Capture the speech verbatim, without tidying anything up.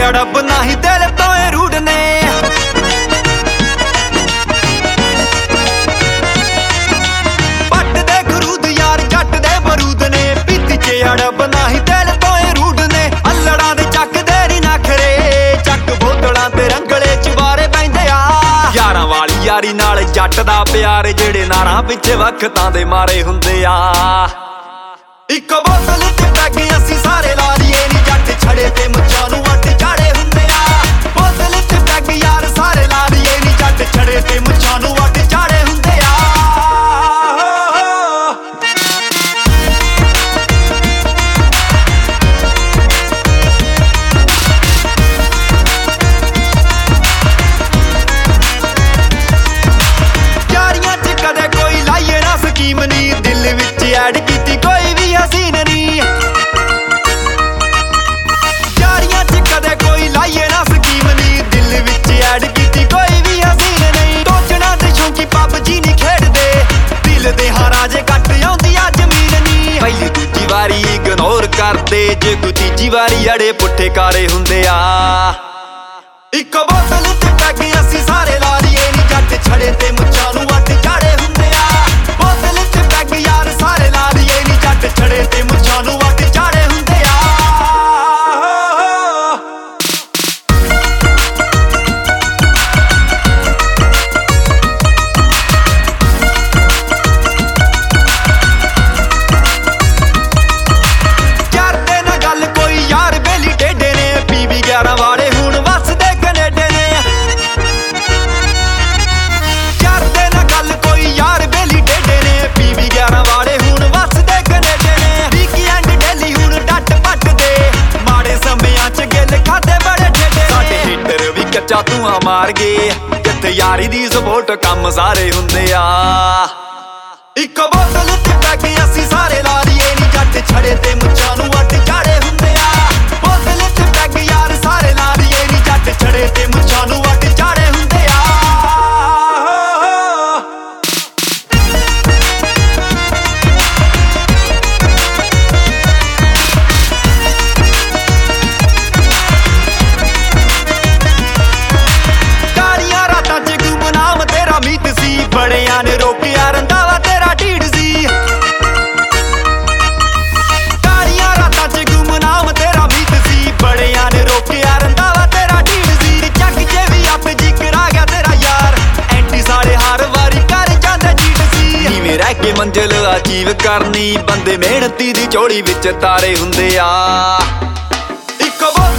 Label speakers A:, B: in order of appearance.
A: ਅੜਬ ਨਹੀਂ ਦਿਲ ਤੋਂ ਇਹ ਰੂੜ ਨੇ। ਪੱਟ ਦੇ ਖਰੂਦ ਯਾਰ ਜੱਟ ਦੇ ਬਰੂਦ ਨੇ, ਪੀਤੀ ਚ ਅੜਬ ਨਹੀਂ ਦਿਲ ਤੋਂ ਇਹ ਰੂੜ ਨੇ। ਅਲੜਾਂ ਦੇ ਚੱਕ ਦੇ ਨੀ ਨਖਰੇ, ਚੱਕ ਬੋਤਲਾਂ ਤੇ ਰੰਗਲੇ ਚਵਾਰੇ ਪੈਂਦੇ ਆ। ਯਾਰਾਂ ਵਾਲੀ ਯਾਰੀ ਨਾਲ ਜੱਟ ਦਾ ਪਿਆਰ, ਜਿਹੜੇ ਨਾਰਾਂ ਪਿੱਛੇ ਵਕਤਾਂ ਦੇ ਮਾਰੇ ਹੁੰਦੇ ਆ। ਇੱਕ ਬੋਤਲ ਤੇ ਪੈਗ ਅਸੀਂ ਸਾਰੇ ਲਾ ਲਈਏ ਨੀ, ਜੱਟ ਛੜੇ ਤੇ ਮੁੱਛਾਂ ਨੂੰ ਵੱਟ ਚਾੜੇ ਹੁੰਦੇ ਆ। ਬੋਤਲ ਤੇ ਪੈਗ ਯਾਰ ਸਾਰੇ ਲਾ ਲਈਏ ਨੀ, ਜੱਟ ਛੜੇ ਤੇ ਮੁੱਛਾਂ ਨੂੰ ਵੱਟ ਚਾੜੇ ਹੁੰਦੇ ਆ। ਯਾਰੀਆਂ ਚ ਕਦੇ ਕੋਈ ਲਾਈਏ ਨਾ ਸਕੀਮ ਨੀ, ਦਿਲ ਵਿੱਚ ਐਡ ਕੀਤੀ ਕੋਈ ਵੀ ਹਸੀਨ ਨੀ। ਯਾਰੀਆਂ ਚ ਕਦੇ ਕੋਈ ਲਾਈਏ ਨਾ ਸਕੀਮ ਨੀ, ਦਿਲ ਵਿੱਚ ਐਡ ਕੀਤੀ ਕੋਈ ਵੀ ਹਸੀਨ ਨਹੀਂ। ਟੋਚਣਾ ਤੇ ਸ਼ੌਂਕੀ ਪਬਜੀ ਨੀ ਖੇਡਦੇ, ਦਿਲ ਦੇ ਹਾਰਾਜੇ ਕੱਟ ਆਉਂਦੀ ਆ ਜ਼ਮੀਨ ਨੀ। ਪਹਿਲੀ ਦੂਜੀ ਵਾਰੀ ਇਗਨੋਰ ਕਰਦੇ, ਜੇ ਕੋਈ ਤੀਜੀ ਵਾਰੀ ਅੜੇ ਪੁੱਠੇ ਕਾਰੇ ਹੁੰਦੇ ਆ। ਇੱਕ ਬੋਤਲ ਤੇ ਪੈਗ ਅਸੀਂ ਸਾਰੇ ਲਾ ਲਈਏ ਨੀ, ਜੱਟ ਛੜੇ ਤੇ ਮੁੱਛਾਂ ਨੂੰ ਵੱਟ ਚਾੜੇ ਹੁੰਦੇ ਆ। ਬੋਤਲ ਤੇ ਪੈਗ ਯਾਰ ਸਾਰੇ ਲਾ ਲਈਏ ਨੀ, ਜੱਟ ਛੜੇ ਤੇ ਮੁੱਛਾਂ ਨੂੰ ਵੱਟ ਚਾੜੇ ਹੁੰਦੇ ਆ। ਕਰਦੇ ਨਾ ਗੱਲ ਕੋਈ ਯਾਰ ਬੇਲੀ ਟੇਢੇ ਨੇ, ਬੀਬੀ ਗਿਆਰਾਂ ਵਾਲੇ ਹੁਣ ਵਸਦੇ ਕਨੇਡੇ ਨੇ। ਕਰਦੇ ਨਾ ਗੱਲ ਕੋਈ ਯਾਰ ਬੇਲੀ ਟੇਢੇ ਨੇ, ਬੀਬੀ ਗਿਆਰਾਂ ਵਾਲੇ ਹੁਣ ਵਸਦੇ ਕਨੇਡੇ ਨੇ। ਵੀਕਐਂਡ ਡੇਲੀ ਹੁਣ ਡੱਟ ਪੱਟਦੇ, ਮਾੜੇ ਸਮਿਆਂ ਚ ਗਿੱਲ ਖਾਦੇ ਬੜੇ ਠੇਡੇ। ਸਾਡੇ ਹੀਟਰ ਵੀ ਕੱਚਾ ਧੂਆਂ ਮਾਰ ਗਏ, ਜਿੱਥੇ ਯਾਰੀ ਦੀ ਸਪੋਰਟ ਕੰਮ ਸਾਰੇ ਹੁੰਦੇ ਆ। ਇੱਕ ਬੋਤਲ ਤੇ ਪੈਗ ਅਸੀਂ ਸਾਰੇ ਲਾ ਲਈਏ ਨੀ, ਜੱਟ ਛੜੇ ਤੇ ਮੁੱਛਾਂ ਨੂੰ ਵੱਟ ਚਾੜੇ ਹੁੰਦੇ ਆ। ਬੋਤਲ ਤੇ ਪੈਗ ਯਾਰ ਸਾਰੇ ਲਾ ਲਈਏ ਨੀ, ਜੱਟ ਛੜੇ ਤੇ ਮੁੱਛਾਂ ਨੂੰ ਵੱਟ ਚਾੜੇ ਹੁੰਦੇ ਆ। ਕਾਲੀਆਂ ਰਾਤਾਂ ਚ ਗੁੰਮਨਾਮ ਤੇਰਾ ਮੀਤ ਸੀ, ਬੜਿਆਂ ਨੇ ਰੋਕਿਆ ਰੰਧਾਵਾ ਤੇਰਾ ਢੀਡ ਸੀ। ਕਾਲੀਆਂ ਰਾਤਾਂ ਚ ਗੁੰਮਨਾਮ ਤੇਰਾ ਮੀਤ ਸੀ, ਬੜਿਆਂ ਨੇ ਰੋਕਿਆ ਰੰਧਾਵਾ ਤੇਰਾ ਢੀਡ ਸੀ। ਚੱਕ ਜੇ ਵੀ ਆਪ ਜ਼ਿਕਰ ਆ ਗਿਆ ਤੇਰਾ ਯਾਰ, ਐਂਟੀ ਸਾਲੇ ਹਰ ਵਾਰੀ ਕਰ ਜਾਂਦੇ ਜੀਟ ਸੀ। ਨੀਵੇਂ ਰਹਿ ਕੇ ਮੰਜ਼ਿਲ ਅਚੀਵ ਕਰਨੀ, ਬੰਦੇ ਮਿਹਨਤੀ ਦੀ ਝੋਲੀ ਵਿੱਚ ਤਾਰੇ ਹੁੰਦੇ ਆ। ਇੱਕ